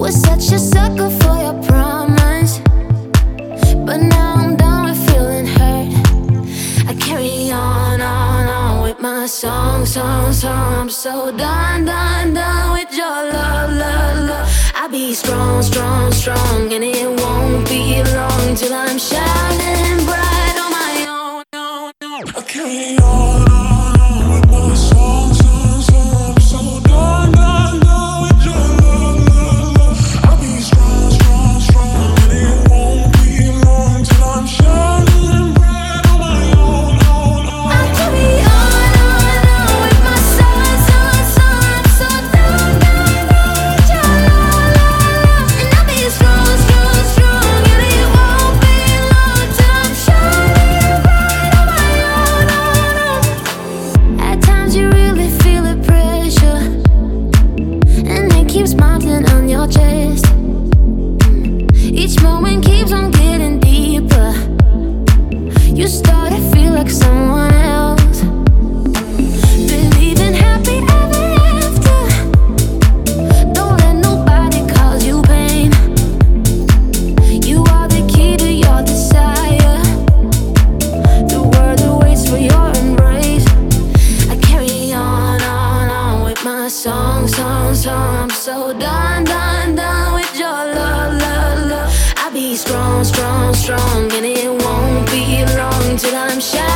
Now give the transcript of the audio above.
Was such a sucker for your promise, but now I'm done with feeling hurt. I carry on with my song. I'm so done with your love. I'll be strong, and it won't be long till I'm shining bright on my own. I carry on with my song. I'm so done with your love. I'll be strong, and it won't be long till I'm shining bright on my own. I carry on with my song. I'm so done with your love. And I'll be strong, and it won't be long till I'm shining bright on my own. At times you really feel the pressure, and it keeps mounting on your chest. Each moment keeps on getting deeper. You start to feel like someone else. Believe in happy ever after. Don't let nobody cause you pain. You are the key to your desire. The world awaits for your embrace. I carry on with my song. I'm so done with your love. I'll be strong, and it won't be long till I'm shining.